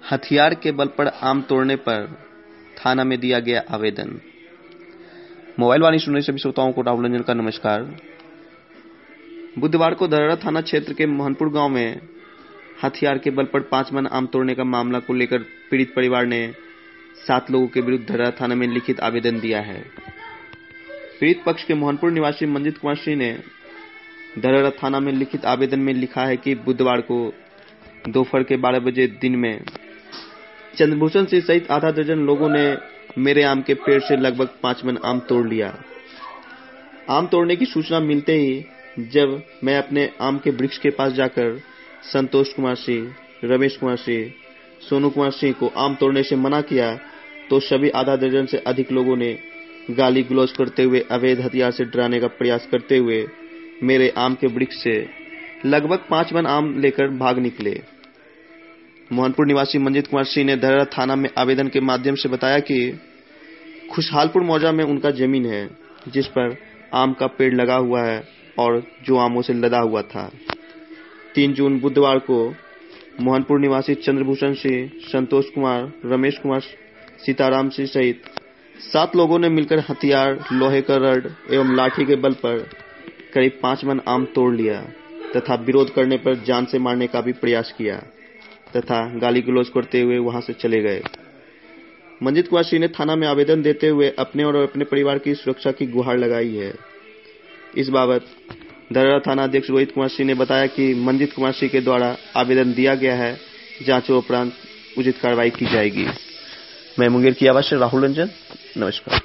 हथियार के बल पर आम तोड़ने पर थाना में दिया गया आवेदन। मोबाइल वाणी सुनने सभी श्रोताओं को राहुल रंजन का नमस्कार। बुधवार को धरहरा थाना क्षेत्र के मोहनपुर गांव में हथियार के बल पर 5 मन आम तोड़ने का मामला को लेकर पीड़ित परिवार ने 7 लोगों के विरुद्ध धरहरा थाना में लिखित आवेदन दिया है। पीड़ित पक्ष के मोहनपुर निवासी मंजित कुमार सिंह ने धरहरा थाना में लिखित आवेदन में लिखा है कि बुधवार को दोपहर के 12 बजे दिन में चंद्रभूषण सिंह सहित आधा दर्जन लोगों ने मेरे आम के पेड़ से लगभग 5 मन आम तोड़ लिया। आम तोड़ने की सूचना मिलते ही जब मैं अपने आम के वृक्ष के पास जाकर संतोष कुमार सिंह, रमेश कुमार सिंह, सोनू कुमार सिंह को आम तोड़ने से मना किया तो सभी आधा दर्जन से अधिक लोगों ने गाली गलौज करते हुए अवैध हथियार से डराने का प्रयास करते हुए मेरे आम के वृक्ष से लगभग 5 मन आम लेकर भाग निकले। मोहनपुर निवासी मंजित कुमार सिंह ने धरहरा थाना में आवेदन के माध्यम से बताया कि खुशहालपुर मौजा में उनका जमीन है जिस पर आम का पेड़ लगा हुआ है और जो आमों से लदा हुआ था। 3 जून बुधवार को मोहनपुर निवासी चंद्रभूषण सिंह, संतोष कुमार, रमेश कुमार, सीताराम सिंह सहित 7 लोगों ने मिलकर हथियार, लोहे का रड एवं लाठी के बल पर करीब 5 मन आम तोड़ लिया तथा विरोध करने पर जान से मारने का भी प्रयास किया तथा गाली गलौज करते हुए वहां से चले गए। मंजित कुमार सिंह ने थाना में आवेदन देते हुए अपने और अपने परिवार की सुरक्षा की गुहार लगाई है। इस बाबत धरहरा थाना अध्यक्ष रोहित कुमार सिंह ने बताया कि मंजित कुमार सिंह के द्वारा आवेदन दिया गया है, जांच उपरांत उचित कार्रवाई की जाएगी। मैं मुंगेर की आवाज से राहुल रंजन, नमस्कार।